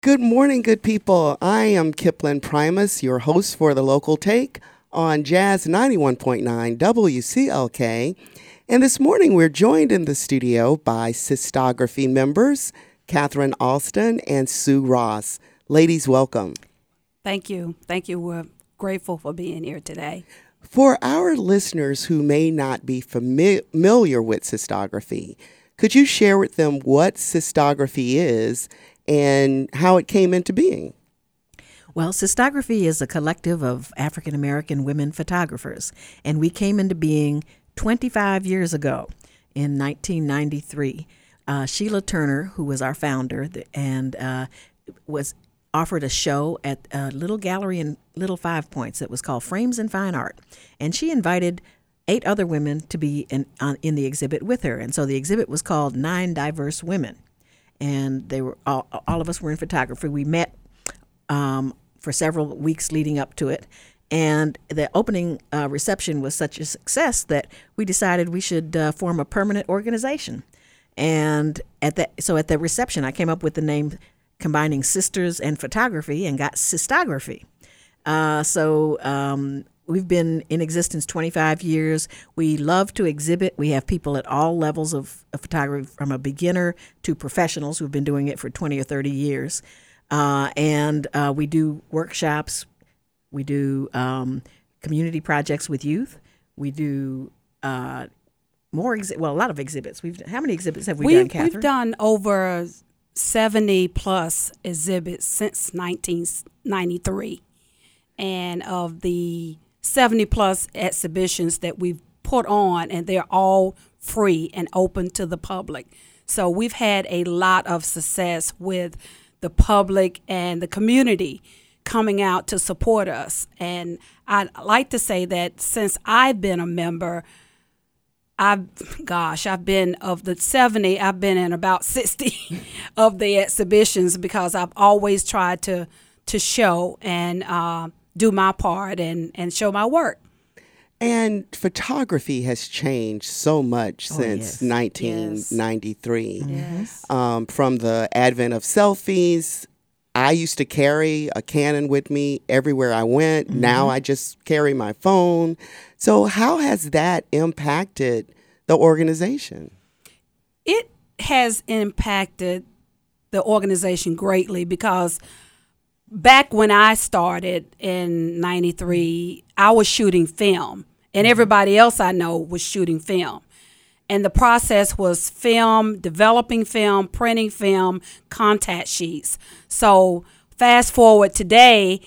Good morning, good people. I am Kipling Primus, your host for The Local Take on Jazz 91.9 WCLK. And this morning we're joined in the studio by Sistography members, Catherine Alston and Sue Ross. Ladies, welcome. Thank you. Thank you. We're grateful for being here today. For our listeners who may not be familiar with Sistography, could you share with them what Sistography is and how it came into being? Well, Sistography is a collective of African American women photographers, and we came into being 25 years ago in 1993. Sheila Turner, who was our founder, and was offered a show at a little gallery in Little Five Points that was called Frames in Fine Art, and she invited 8 other women to be in the exhibit with her, and so the exhibit was called 9 Diverse Women. And they were all of us were in photography. We met for several weeks leading up to it, and the opening reception was such a success that we decided we should form a permanent organization. And at the reception, I came up with the name combining sisters and photography and got Sistography. We've been in existence 25 years. We love to exhibit. We have people at all levels of photography, from a beginner to professionals who've been doing it for 20 or 30 years. We do workshops. We do community projects with youth. We do a lot of exhibits. How many exhibits have we done, Catherine? We've done over 70 plus exhibits since 1993. And of the 70 plus exhibitions that we've put on, and they're all free and open to the public. So we've had a lot of success with the public and the community coming out to support us. And I'd like to say that since I've been a member, I've been of the 70, I've been in about 60 of the exhibitions, because I've always tried to show and do my part and show my work. And photography has changed so much since 1993. Yes. From the advent of selfies, I used to carry a Canon with me everywhere I went. Mm-hmm. Now I just carry my phone. So how has that impacted the organization? It has impacted the organization greatly, because back when I started in 93, I was shooting film, and everybody else I know was shooting film. And the process was film, developing film, printing film, contact sheets. So fast forward today,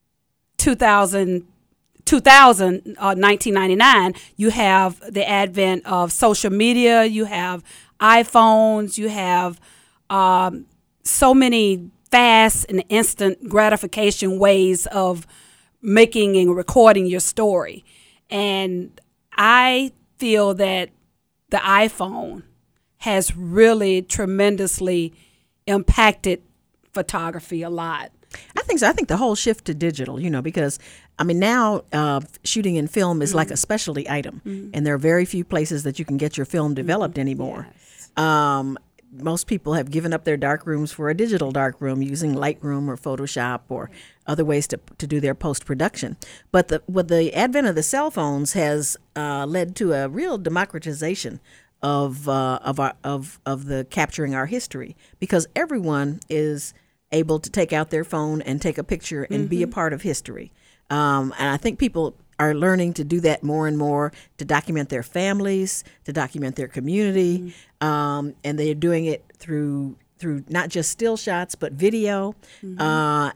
1999, you have the advent of social media, you have iPhones, you have so many fast and instant gratification ways of making and recording your story. And I feel that the iPhone has really tremendously impacted photography a lot. I think so. I think the whole shift to digital, because now shooting in film is like a specialty item, and there are very few places that you can get your film developed anymore. Yes. Most people have given up their dark rooms for a digital dark room using Lightroom or Photoshop or other ways to do their post-production. But the advent of the cell phones has led to a real democratization of the capturing our history, because everyone is able to take out their phone and take a picture and be a part of history. And I think people are learning to do that more and more, to document their families, to document their community, and they're doing it through not just still shots but video, some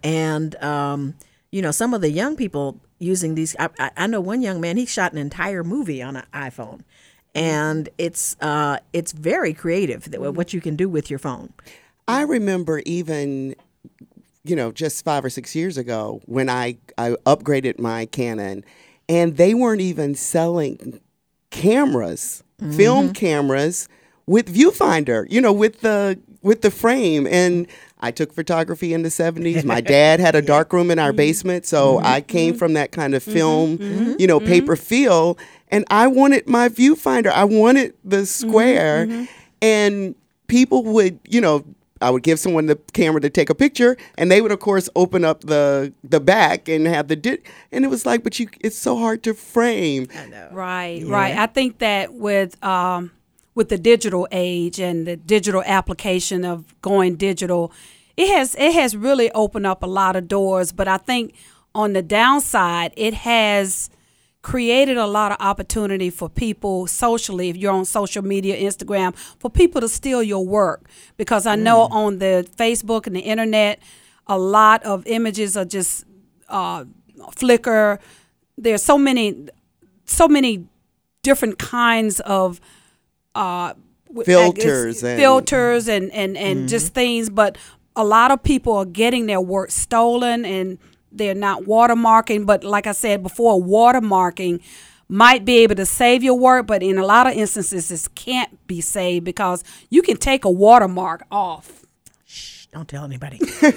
of the young people using these. I know one young man, he shot an entire movie on an iPhone, and it's very creative what you can do with your phone. I remember even, just 5 or 6 years ago when I upgraded my Canon, and they weren't even selling cameras, film cameras with viewfinder, with the frame. And I took photography in the 70s. My dad had a darkroom in our basement, so I came from that kind of film, paper feel. And I wanted my viewfinder. I wanted the square. And people would, I would give someone the camera to take a picture, and they would, of course, open up the back and have and it was like, but it's so hard to frame. I know. Right. I think that with the digital age and the digital application of going digital, it has really opened up a lot of doors. But I think on the downside, it has created a lot of opportunity for people socially, if you're on social media, Instagram, for people to steal your work. Because I know on the Facebook and the internet, a lot of images are just Flickr. There's so many different kinds of filters and just things. But a lot of people are getting their work stolen, and they're not watermarking. But like I said before, watermarking might be able to save your work, but in a lot of instances, this can't be saved because you can take a watermark off. Don't tell anybody.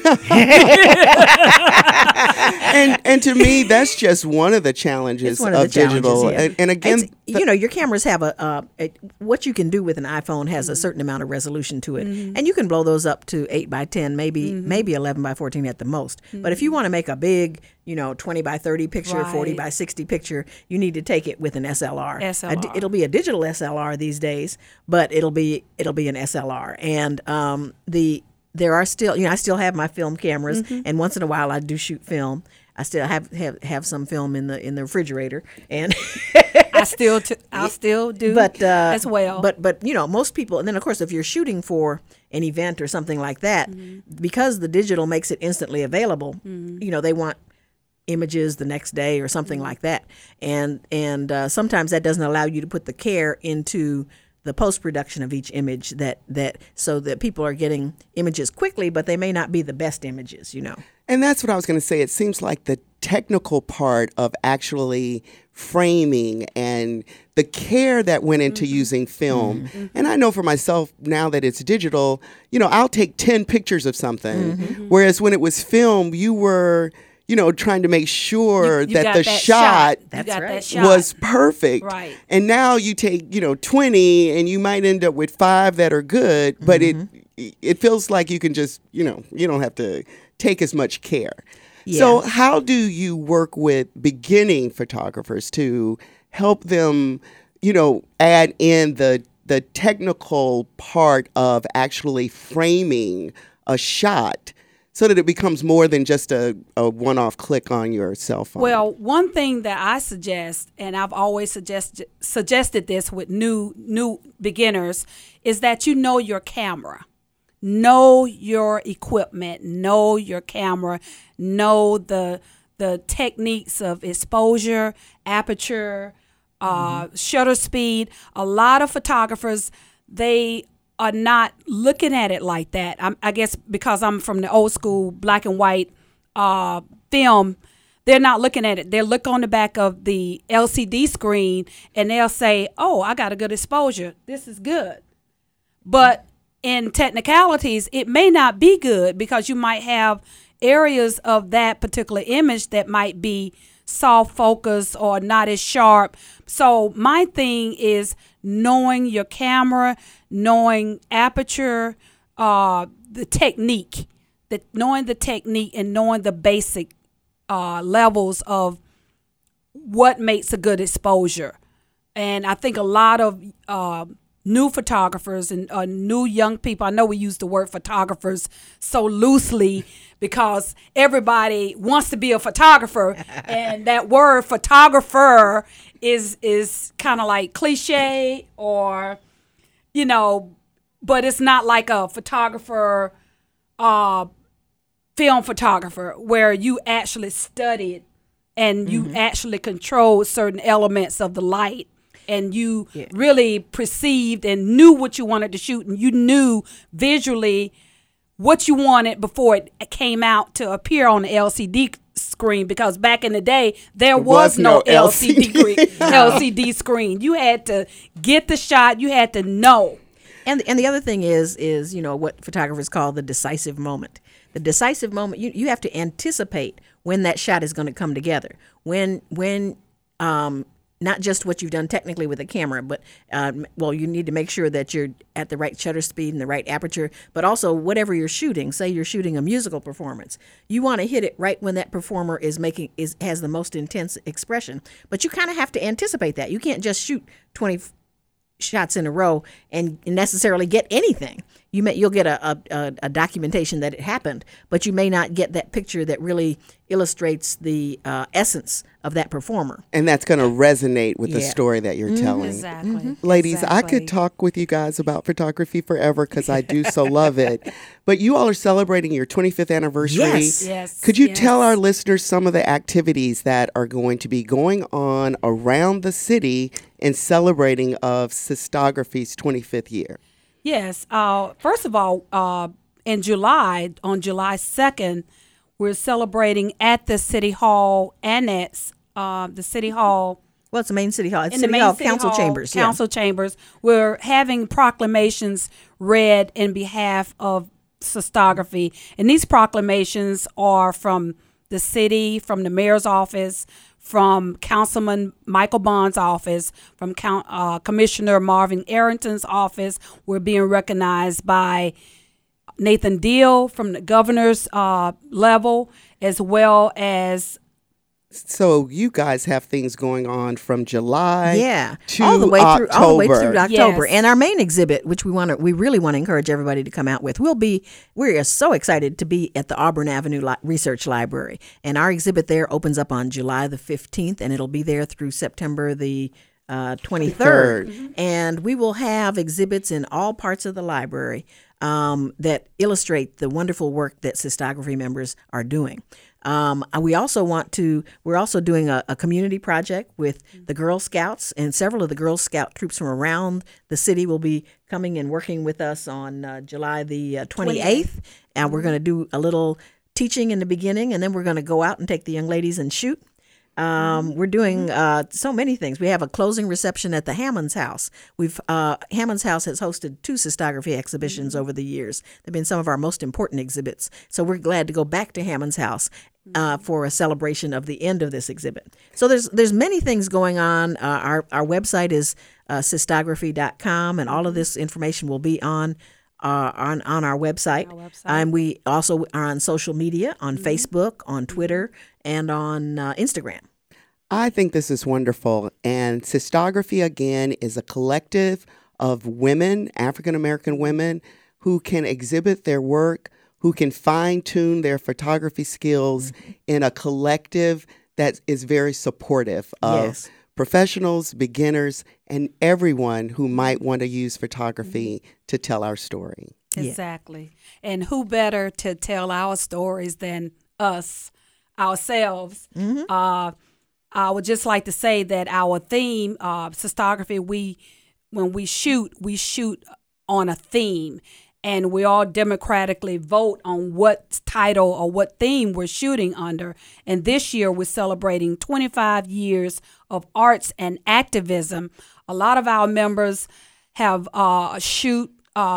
and to me, that's just one of the challenges of digital. Yeah. And again, your cameras have what you can do with an iPhone has a certain amount of resolution to it, and you can blow those up to 8x10, maybe 11x14 at the most. But if you want to make a big, 20x30 picture, Right. 40x60 picture, you need to take it with an SLR. SLR. It'll be a digital SLR these days, but it'll be an SLR, and there are still, I still have my film cameras, and once in a while I do shoot film. I still have some film in the refrigerator, and I still do, but as well. But most people, and then of course if you're shooting for an event or something like that, because the digital makes it instantly available, they want images the next day or something like that, and sometimes that doesn't allow you to put the care into the post-production of each image that so that people are getting images quickly, but they may not be the best images, And that's what I was going to say. It seems like the technical part of actually framing and the care that went into using film. And I know for myself, now that it's digital, I'll take 10 pictures of something. Whereas when it was film, you were trying to make sure You that got the that shot That's You got right. that shot. was perfect. Right. And now you take, 20 and you might end up with 5 that are good, but it feels like you can just, you don't have to take as much care. Yeah. So how do you work with beginning photographers to help them, add in the technical part of actually framing a shot so that it becomes more than just a one-off click on your cell phone? Well, one thing that I suggest, and I've always suggested this with new beginners, is that you know your camera. Know your equipment, know your camera, know the techniques of exposure, aperture, shutter speed. A lot of photographers, they are not looking at it like that. I guess because I'm from the old school black and white film, they're not looking at it. They'll look on the back of the LCD screen and they'll say, oh, I got a good exposure. This is good. But in technicalities, it may not be good because you might have areas of that particular image that might be soft focus or not as sharp. So my thing is knowing your camera, knowing aperture, the technique, knowing the technique and knowing the basic levels of what makes a good exposure. And I think a lot of new photographers and new young people, I know we use the word photographers so loosely because everybody wants to be a photographer, and that word photographer is kind of like cliche, or but it's not like a photographer, film photographer, where you actually studied and you actually controlled certain elements of the light, and you really perceived and knew what you wanted to shoot, and you knew visually what you wanted before it came out to appear on the LCD screen, because back in the day there was no LCD screen. You had to get the shot, you had to know. And the other thing is what photographers call the decisive moment. The decisive moment, you have to anticipate when that shot is going to come together. When not just what you've done technically with a camera, but you need to make sure that you're at the right shutter speed and the right aperture, but also whatever you're shooting. Say you're shooting a musical performance, you want to hit it right when that performer has the most intense expression. But you kind of have to anticipate that. You can't just shoot 20 shots in a row and necessarily get anything. You'll get a documentation that it happened, but you may not get that picture that really illustrates the essence of that performer. And that's going to resonate with the story that you're telling. Exactly. Ladies, I could talk with you guys about photography forever because I do so love it. But you all are celebrating your 25th anniversary. Yes. Could you tell our listeners some of the activities that are going to be going on around the city in celebrating of Sistography's 25th year? Yes. First of all, on July 2nd, we're celebrating at the City Hall Annex, the City Hall. Well, it's the main City Hall. It's in City the main Hall City Council Hall, Chambers. Council Chambers. We're having proclamations read in behalf of Sistography. And these proclamations are from the city, from the mayor's office, from Councilman Michael Bond's office, from Commissioner Marvin Arrington's office. We're being recognized by Nathan Deal from the governor's level, as well as. So you guys have things going on from July to all the way through October. Yes. And our main exhibit, which we really want to encourage everybody to come out with, we are so excited to be at the Auburn Avenue Research Library. And our exhibit there opens up on July the 15th, and it'll be there through September the 23rd. And we will have exhibits in all parts of the library that illustrate the wonderful work that Sistography members are doing. We're also doing a community project with the Girl Scouts, and several of the Girl Scout troops from around the city will be coming and working with us on July the 28th. And we're going to do a little teaching in the beginning, and then we're going to go out and take the young ladies and shoot. We're doing so many things. We have a closing reception at the Hammond's House. Hammond's House has hosted 2 Sistography exhibitions over the years. They've been some of our most important exhibits. So we're glad to go back to Hammond's House for a celebration of the end of this exhibit. So there's many things going on. Our website is sistography.com, and all of this information will be on our website. And we also are on social media, on Facebook, on Twitter, and on Instagram. I think this is wonderful. And Sistography, again, is a collective of women, African-American women, who can exhibit their work, who can fine-tune their photography skills in a collective that is very supportive of professionals, beginners, and everyone who might want to use photography to tell our story. Exactly. And who better to tell our stories than us, ourselves? I would just like to say that our theme, Sistography, when we shoot on a theme. And we all democratically vote on what title or what theme we're shooting under. And this year we're celebrating 25 years of arts and activism. A lot of our members have shoot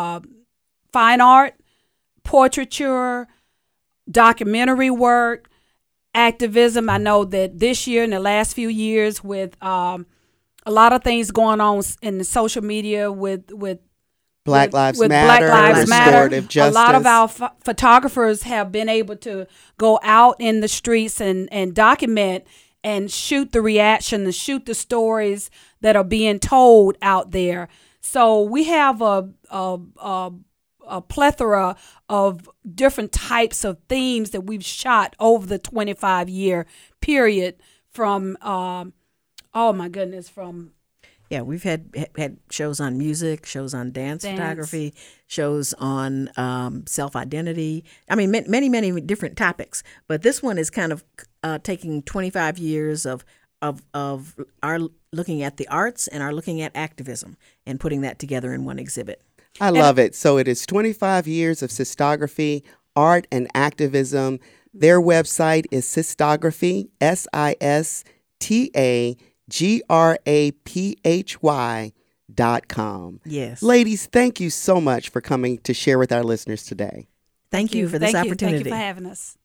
fine art, portraiture, documentary work, activism. I know that this year, in the last few years, with a lot of things going on in the social media with Black Lives Matter, restorative justice. A lot of our photographers have been able to go out in the streets and document and shoot the reaction and shoot the stories that are being told out there. So we have a plethora of different types of themes that we've shot over the 25-year period from, Yeah, we've had shows on music, shows on dance photography, shows on self-identity. I mean, many, many different topics. But this one is kind of taking 25 years of our looking at the arts and our looking at activism and putting that together in one exhibit. I love it. So it is 25 years of Sistography, art and activism. Their website is Sistography, SISTAGRAPHY.com. Yes. Ladies, thank you so much for coming to share with our listeners today. Thank you for this opportunity. Thank you for having us.